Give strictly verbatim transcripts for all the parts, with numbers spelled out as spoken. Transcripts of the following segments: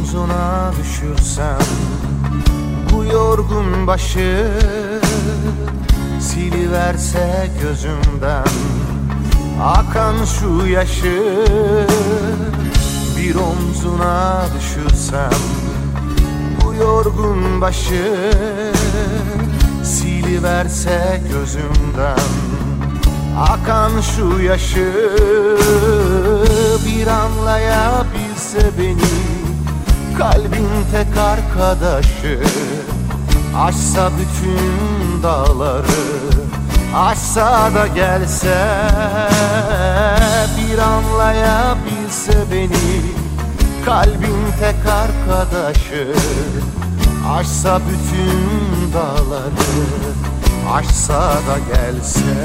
omzuna düşürsem bu yorgun başı, siliverse gözümden akan şu yaşı. Bir omzuna düşürsem bu yorgun başı, siliverse gözümden akan şu yaşı. Bir anlayabilse beni kalbin tek arkadaşı, aşsa bütün dağları, aşsa da gelse. Bir anlayabilse beni kalbin tek arkadaşı, aşsa bütün dağları, aşsa da gelse.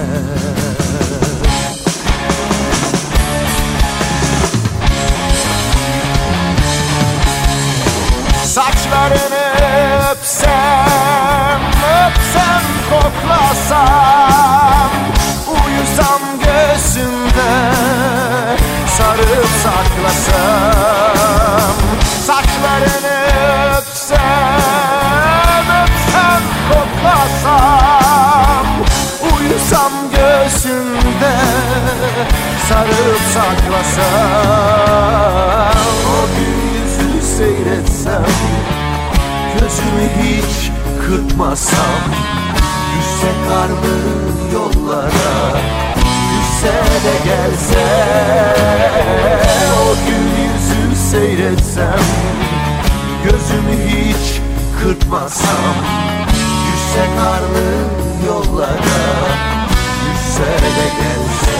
Saçlarını öpsem, öpsem, koklasam, uyusam göğsünde, sarıp saklasam. Saçlarını öpsem, öpsem, koklasam, uyusam göğsünde, sarıp saklasam. O gün yüzü seyretsem, gözümü hiç kırpmasam, düşse karlı yollara, düşse de gelse. O gün yüzü seyretsem, gözümü hiç kırpmasam, düşse karlı yollara, düşse de gelse.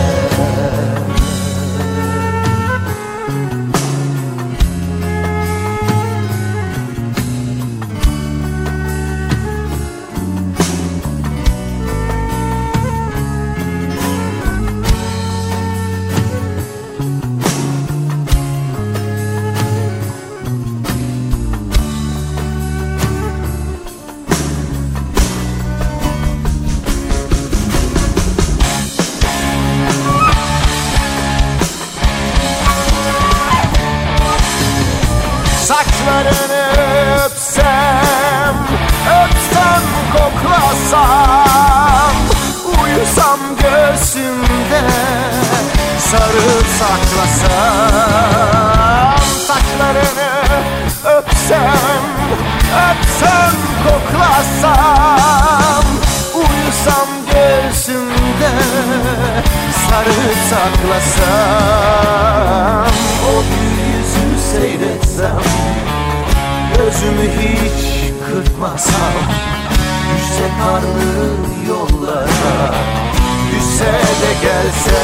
Saçlarını öpsem, öpsem, koklasam, uyusam göğsümde, sarıp saklasam. Saçlarını öpsem, öpsem, koklasam, uyusam göğsümde, sarıp saklasam. O gün yüzü seyretsem, gözümü hiç kırpmasam, düşse karlı yollara, düşse de gelse.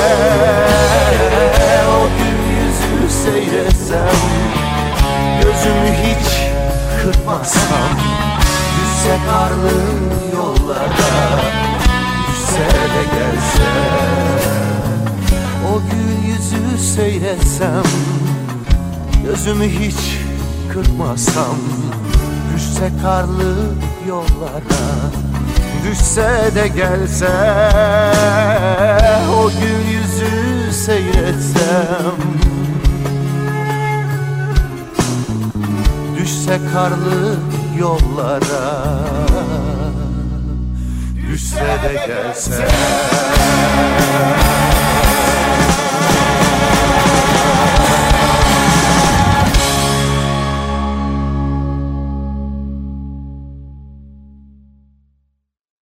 O gün yüzü seyretsem, gözümü hiç kırpmasam, düşse karlı yollara, düşse de gelse. O gün yüzü seyretsem, gözümü hiç kırpmasam, düşse karlı yollara, düşse de gelse. O gün yüzü seyretsem, düşse karlı yollara, düşse de gelse.